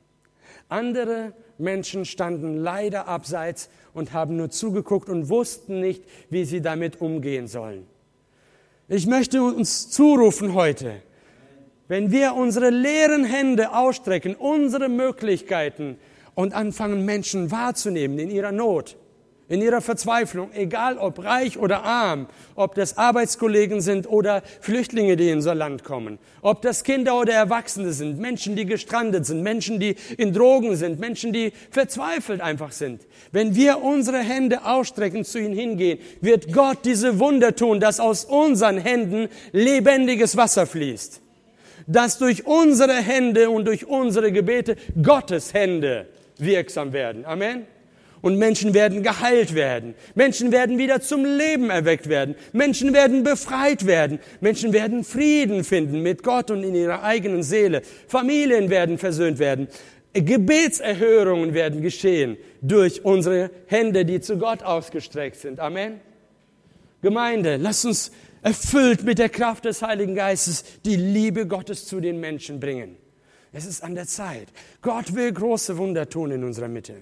Andere Menschen standen leider abseits und haben nur zugeguckt und wussten nicht, wie sie damit umgehen sollen. Ich möchte uns zurufen heute, wenn wir unsere leeren Hände ausstrecken, unsere Möglichkeiten und anfangen, Menschen wahrzunehmen in ihrer Not, in ihrer Verzweiflung, egal ob reich oder arm, ob das Arbeitskollegen sind oder Flüchtlinge, die in unser Land kommen, ob das Kinder oder Erwachsene sind, Menschen, die gestrandet sind, Menschen, die in Drogen sind, Menschen, die verzweifelt einfach sind. Wenn wir unsere Hände ausstrecken, zu ihnen hingehen, wird Gott diese Wunder tun, dass aus unseren Händen lebendiges Wasser fließt. Dass durch unsere Hände und durch unsere Gebete Gottes Hände wirksam werden. Amen. Und Menschen werden geheilt werden. Menschen werden wieder zum Leben erweckt werden. Menschen werden befreit werden. Menschen werden Frieden finden mit Gott und in ihrer eigenen Seele. Familien werden versöhnt werden. Gebetserhörungen werden geschehen durch unsere Hände, die zu Gott ausgestreckt sind. Amen. Gemeinde, lasst uns erfüllt mit der Kraft des Heiligen Geistes die Liebe Gottes zu den Menschen bringen. Es ist an der Zeit. Gott will große Wunder tun in unserer Mitte.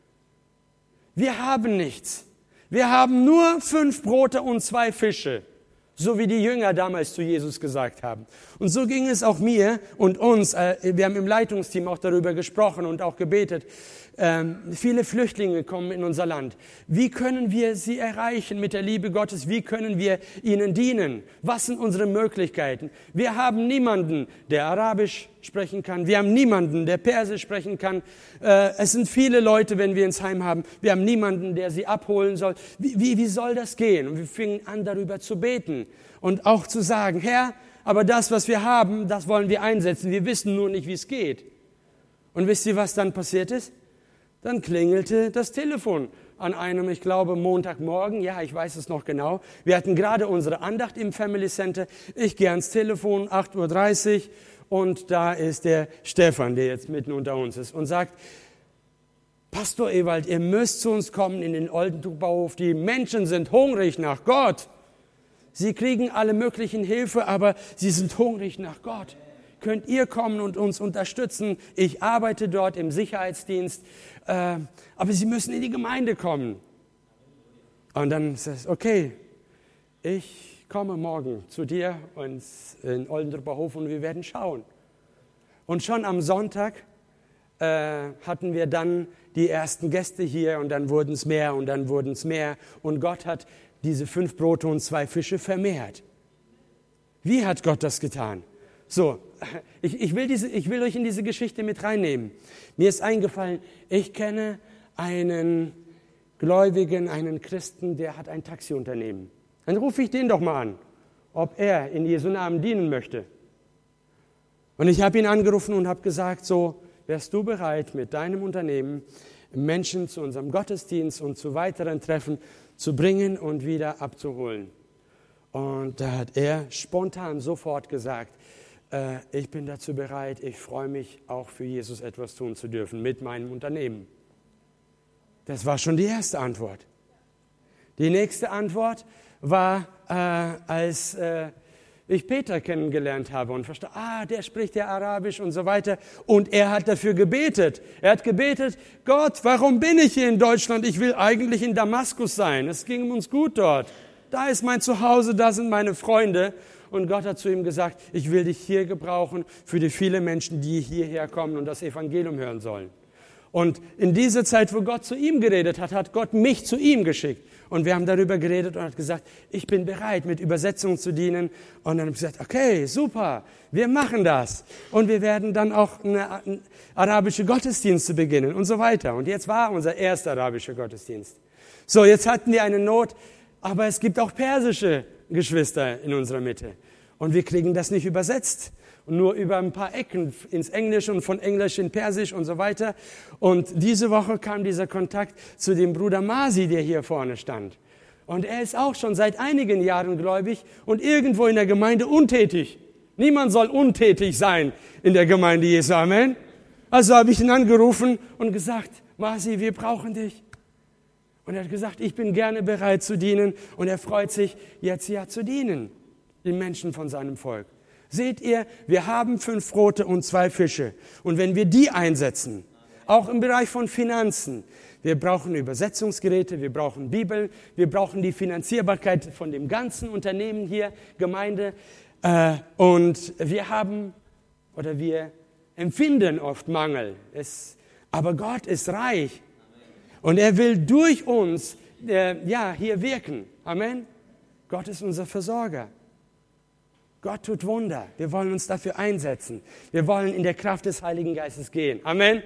Wir haben nichts. Wir haben nur 5 Brote und 2 Fische, so wie die Jünger damals zu Jesus gesagt haben. Und so ging es auch mir und uns. Wir haben im Leitungsteam auch darüber gesprochen und auch gebetet. Viele Flüchtlinge kommen in unser Land. Wie können wir sie erreichen mit der Liebe Gottes? Wie können wir ihnen dienen? Was sind unsere Möglichkeiten? Wir haben niemanden, der Arabisch sprechen kann. Wir haben niemanden, der Persisch sprechen kann. Es sind viele Leute, wenn wir ins Heim haben. Wir haben niemanden, der sie abholen soll. Wie soll das gehen? Und wir fingen an, darüber zu beten und auch zu sagen, Herr, aber das, was wir haben, das wollen wir einsetzen. Wir wissen nur nicht, wie es geht. Und wisst ihr, was dann passiert ist? Dann klingelte das Telefon an einem, ich glaube, Montagmorgen. Ja, ich weiß es noch genau. Wir hatten gerade unsere Andacht im Family Center. Ich gehe ans Telefon, 8:30 Uhr. Und da ist der Stefan, der jetzt mitten unter uns ist und sagt, Pastor Ewald, ihr müsst zu uns kommen in den Oldentuchbauhof. Die Menschen sind hungrig nach Gott. Sie kriegen alle möglichen Hilfe, aber sie sind hungrig nach Gott. Könnt ihr kommen und uns unterstützen? Ich arbeite dort im Sicherheitsdienst, aber Sie müssen in die Gemeinde kommen. Und dann sagt es, okay, ich komme morgen zu dir in Oldendorfer Hof und wir werden schauen. Und schon am Sonntag hatten wir dann die ersten Gäste hier und dann wurden es mehr und dann wurden es mehr. Und Gott hat diese 5 Brote und 2 Fische vermehrt. Wie hat Gott das getan? So, ich will euch in diese Geschichte mit reinnehmen. Mir ist eingefallen, ich kenne einen Gläubigen, einen Christen, der hat ein Taxiunternehmen. Dann rufe ich den doch mal an, ob er in Jesu Namen dienen möchte. Und ich habe ihn angerufen und habe gesagt, so, wärst du bereit, mit deinem Unternehmen Menschen zu unserem Gottesdienst und zu weiteren Treffen zu bringen und wieder abzuholen? Und da hat er spontan sofort gesagt, ich bin dazu bereit, ich freue mich auch für Jesus etwas tun zu dürfen mit meinem Unternehmen. Das war schon die erste Antwort. Die nächste Antwort war, als ich Peter kennengelernt habe und verstehe, der spricht ja Arabisch und so weiter. Und er hat dafür gebetet. Er hat gebetet, Gott, warum bin ich hier in Deutschland? Ich will eigentlich in Damaskus sein. Es ging uns gut dort. Da ist mein Zuhause, da sind meine Freunde. Und Gott hat zu ihm gesagt, ich will dich hier gebrauchen für die vielen Menschen, die hierher kommen und das Evangelium hören sollen. Und in dieser Zeit, wo Gott zu ihm geredet hat, hat Gott mich zu ihm geschickt. Und wir haben darüber geredet und hat gesagt, ich bin bereit, mit Übersetzung zu dienen. Und dann habe ich gesagt, okay, super, wir machen das. Und wir werden dann auch eine arabische Gottesdienste beginnen und so weiter. Und jetzt war unser erster arabischer Gottesdienst. So, jetzt hatten wir eine Not, aber es gibt auch persische Geschwister in unserer Mitte. Und wir kriegen das nicht übersetzt. Und nur über ein paar Ecken ins Englische und von Englisch in Persisch und so weiter. Und diese Woche kam dieser Kontakt zu dem Bruder Masi, der hier vorne stand. Und er ist auch schon seit einigen Jahren gläubig und irgendwo in der Gemeinde untätig. Niemand soll untätig sein in der Gemeinde Jesu. Amen. Also habe ich ihn angerufen und gesagt, Masi, wir brauchen dich. Und er hat gesagt, ich bin gerne bereit zu dienen. Und er freut sich, jetzt ja zu dienen, den Menschen von seinem Volk. Seht ihr, wir haben 5 Brote und 2 Fische. Und wenn wir die einsetzen, auch im Bereich von Finanzen, wir brauchen Übersetzungsgeräte, wir brauchen Bibel, wir brauchen die Finanzierbarkeit von dem ganzen Unternehmen hier, Gemeinde. Und wir empfinden oft Mangel. Aber Gott ist reich. Und er will durch uns hier wirken. Amen. Gott ist unser Versorger. Gott tut Wunder. Wir wollen uns dafür einsetzen. Wir wollen in der Kraft des Heiligen Geistes gehen. Amen.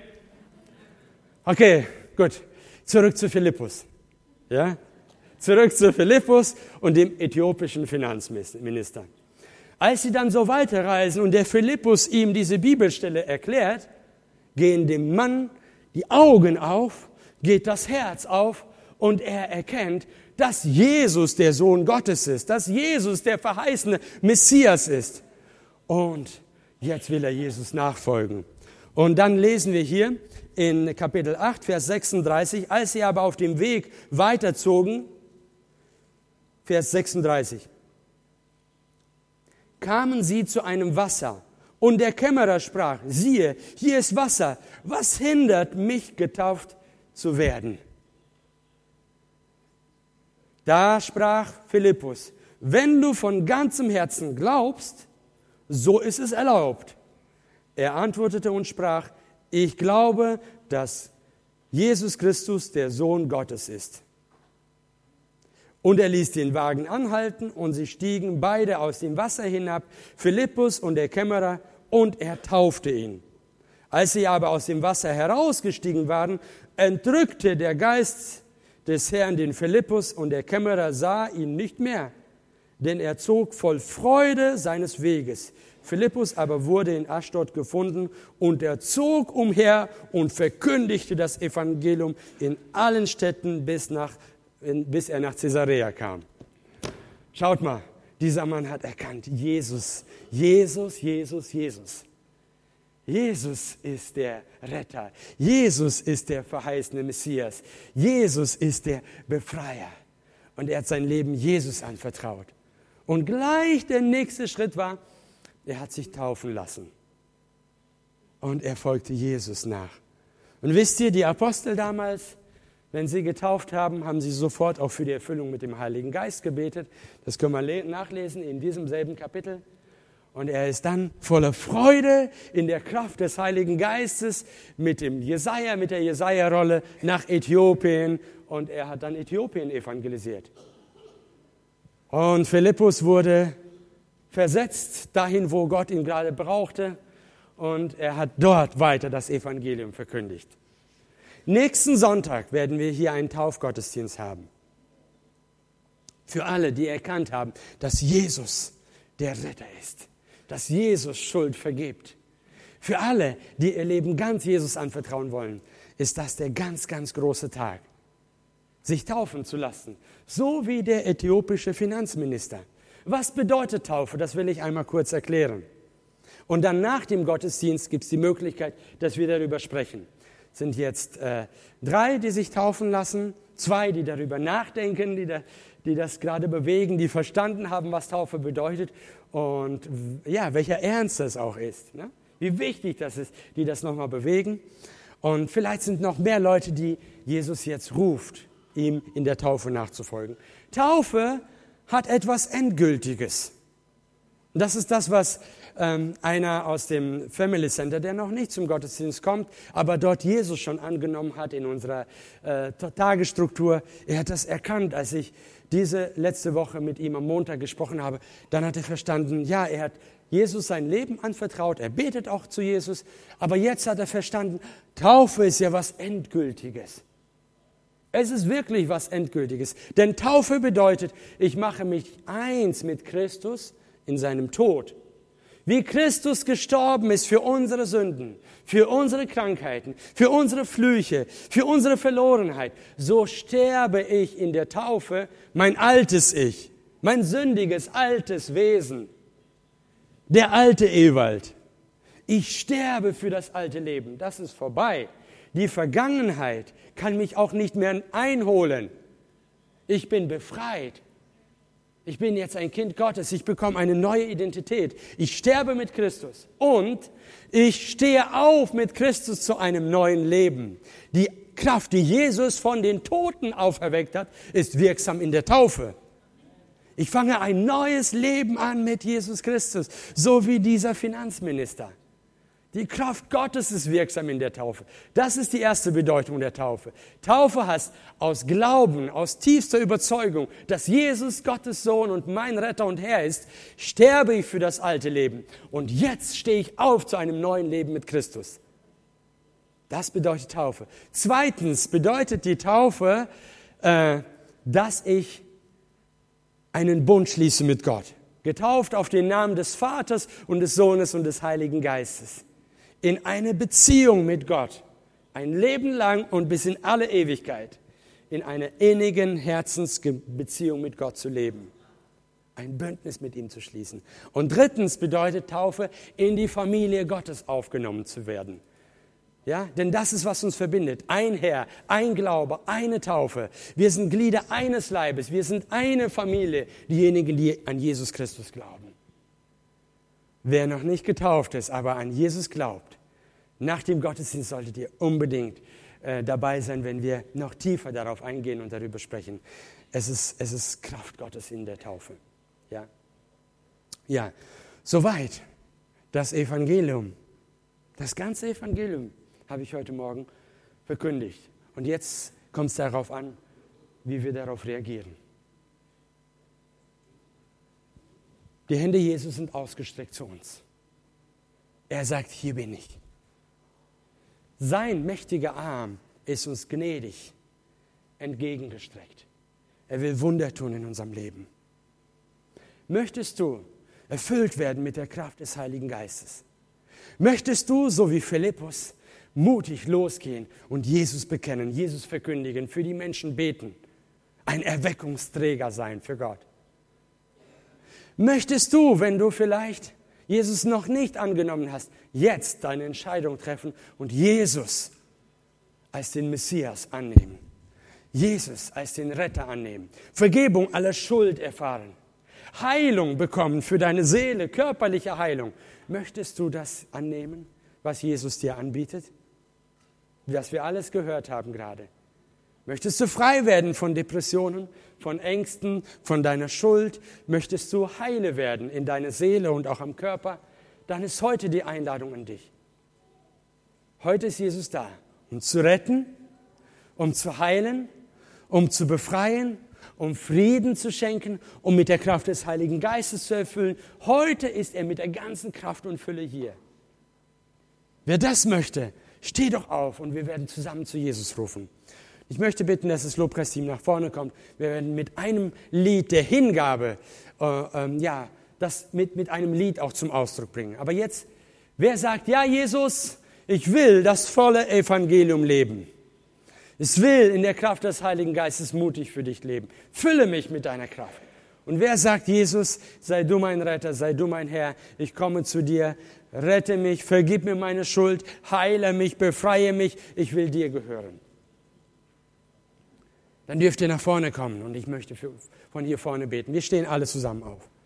Okay, gut. Zurück zu Philippus. Ja? Zurück zu Philippus und dem äthiopischen Finanzminister. Als sie dann so weiterreisen und der Philippus ihm diese Bibelstelle erklärt, gehen dem Mann die Augen auf, geht das Herz auf und er erkennt, dass Jesus der Sohn Gottes ist, dass Jesus der verheißene Messias ist. Und jetzt will er Jesus nachfolgen. Und dann lesen wir hier in Kapitel 8, Vers 36, als sie aber auf dem Weg weiterzogen, Vers 36, kamen sie zu einem Wasser. Und der Kämmerer sprach, siehe, hier ist Wasser, was hindert mich, getauft zu werden? Da sprach Philippus, wenn du von ganzem Herzen glaubst, so ist es erlaubt. Er antwortete und sprach, ich glaube, dass Jesus Christus der Sohn Gottes ist. Und er ließ den Wagen anhalten und sie stiegen beide aus dem Wasser hinab, Philippus und der Kämmerer, und er taufte ihn. Als sie aber aus dem Wasser herausgestiegen waren, entrückte der Geist des Herrn den Philippus und der Kämmerer sah ihn nicht mehr, denn er zog voll Freude seines Weges. Philippus aber wurde in Aschdod gefunden und er zog umher und verkündigte das Evangelium in allen Städten, bis er nach Caesarea kam. Schaut mal, dieser Mann hat erkannt, Jesus, Jesus, Jesus, Jesus. Jesus ist der Retter. Jesus ist der verheißene Messias. Jesus ist der Befreier. Und er hat sein Leben Jesus anvertraut. Und gleich der nächste Schritt war, er hat sich taufen lassen. Und er folgte Jesus nach. Und wisst ihr, die Apostel damals, wenn sie getauft haben, haben sie sofort auch für die Erfüllung mit dem Heiligen Geist gebetet. Das können wir nachlesen in diesem selben Kapitel. Und er ist dann voller Freude in der Kraft des Heiligen Geistes mit der Jesaja-Rolle nach Äthiopien. Und er hat dann Äthiopien evangelisiert. Und Philippus wurde versetzt dahin, wo Gott ihn gerade brauchte. Und er hat dort weiter das Evangelium verkündigt. Nächsten Sonntag werden wir hier einen Taufgottesdienst haben. Für alle, die erkannt haben, dass Jesus der Retter ist. Dass Jesus Schuld vergibt. Für alle, die ihr Leben ganz Jesus anvertrauen wollen, ist das der ganz, ganz große Tag. Sich taufen zu lassen, so wie der äthiopische Finanzminister. Was bedeutet Taufe? Das will ich einmal kurz erklären. Und dann nach dem Gottesdienst gibt es die Möglichkeit, dass wir darüber sprechen. Es sind jetzt 3, die sich taufen lassen, 2, die darüber nachdenken, die das gerade bewegen, die verstanden haben, was Taufe bedeutet und ja, welcher Ernst das auch ist. Ne? Wie wichtig das ist, die das nochmal bewegen. Und vielleicht sind noch mehr Leute, die Jesus jetzt ruft, ihm in der Taufe nachzufolgen. Taufe hat etwas Endgültiges. Das ist das, was einer aus dem Family Center, der noch nicht zum Gottesdienst kommt, aber dort Jesus schon angenommen hat in unserer Tagesstruktur. Er hat das erkannt, als ich diese letzte Woche mit ihm am Montag gesprochen habe. Dann hat er verstanden, ja, er hat Jesus sein Leben anvertraut, er betet auch zu Jesus, aber jetzt hat er verstanden, Taufe ist ja was Endgültiges. Es ist wirklich was Endgültiges, denn Taufe bedeutet, ich mache mich eins mit Christus in seinem Tod. Wie Christus gestorben ist für unsere Sünden, für unsere Krankheiten, für unsere Flüche, für unsere Verlorenheit, so sterbe ich in der Taufe mein altes Ich, mein sündiges, altes Wesen, der alte Ewald. Ich sterbe für das alte Leben, das ist vorbei. Die Vergangenheit kann mich auch nicht mehr einholen. Ich bin befreit. Ich bin jetzt ein Kind Gottes. Ich bekomme eine neue Identität. Ich sterbe mit Christus und ich stehe auf mit Christus zu einem neuen Leben. Die Kraft, die Jesus von den Toten auferweckt hat, ist wirksam in der Taufe. Ich fange ein neues Leben an mit Jesus Christus, so wie dieser Finanzminister. Die Kraft Gottes ist wirksam in der Taufe. Das ist die erste Bedeutung der Taufe. Taufe heißt aus Glauben, aus tiefster Überzeugung, dass Jesus Gottes Sohn und mein Retter und Herr ist, sterbe ich für das alte Leben. Und jetzt stehe ich auf zu einem neuen Leben mit Christus. Das bedeutet Taufe. Zweitens bedeutet die Taufe, dass ich einen Bund schließe mit Gott. Getauft auf den Namen des Vaters und des Sohnes und des Heiligen Geistes. In eine Beziehung mit Gott, ein Leben lang und bis in alle Ewigkeit, in einer innigen Herzensbeziehung mit Gott zu leben, ein Bündnis mit ihm zu schließen. Und drittens bedeutet Taufe, in die Familie Gottes aufgenommen zu werden. Ja, denn das ist, was uns verbindet. Ein Herr, ein Glaube, eine Taufe. Wir sind Glieder eines Leibes, wir sind eine Familie, diejenigen, die an Jesus Christus glauben. Wer noch nicht getauft ist, aber an Jesus glaubt, nach dem Gottesdienst solltet ihr unbedingt dabei sein, wenn wir noch tiefer darauf eingehen und darüber sprechen. Es ist Kraft Gottes in der Taufe. Ja, soweit das Evangelium. Das ganze Evangelium habe ich heute Morgen verkündigt. Und jetzt kommt es darauf an, wie wir darauf reagieren. Die Hände Jesus sind ausgestreckt zu uns. Er sagt, hier bin ich. Sein mächtiger Arm ist uns gnädig entgegengestreckt. Er will Wunder tun in unserem Leben. Möchtest du erfüllt werden mit der Kraft des Heiligen Geistes? Möchtest du, so wie Philippus, mutig losgehen und Jesus bekennen, Jesus verkündigen, für die Menschen beten, ein Erweckungsträger sein für Gott? Möchtest du, wenn du vielleicht Jesus noch nicht angenommen hast, jetzt deine Entscheidung treffen und Jesus als den Messias annehmen? Jesus als den Retter annehmen, Vergebung aller Schuld erfahren, Heilung bekommen für deine Seele, körperliche Heilung. Möchtest du das annehmen, was Jesus dir anbietet? Was wir alles gehört haben gerade. Möchtest du frei werden von Depressionen, von Ängsten, von deiner Schuld? Möchtest du heile werden in deiner Seele und auch am Körper? Dann ist heute die Einladung an dich. Heute ist Jesus da, um zu retten, um zu heilen, um zu befreien, um Frieden zu schenken, um mit der Kraft des Heiligen Geistes zu erfüllen. Heute ist er mit der ganzen Kraft und Fülle hier. Wer das möchte, steh doch auf und wir werden zusammen zu Jesus rufen. Ich möchte bitten, dass das Lobpreisteam nach vorne kommt. Wir werden mit einem Lied der Hingabe, das mit einem Lied auch zum Ausdruck bringen. Aber jetzt, wer sagt, ja Jesus, ich will das volle Evangelium leben. Ich will in der Kraft des Heiligen Geistes mutig für dich leben. Fülle mich mit deiner Kraft. Und wer sagt, Jesus, sei du mein Retter, sei du mein Herr, ich komme zu dir, rette mich, vergib mir meine Schuld, heile mich, befreie mich, ich will dir gehören. Dann dürft ihr nach vorne kommen und ich möchte von hier vorne beten. Wir stehen alle zusammen auf.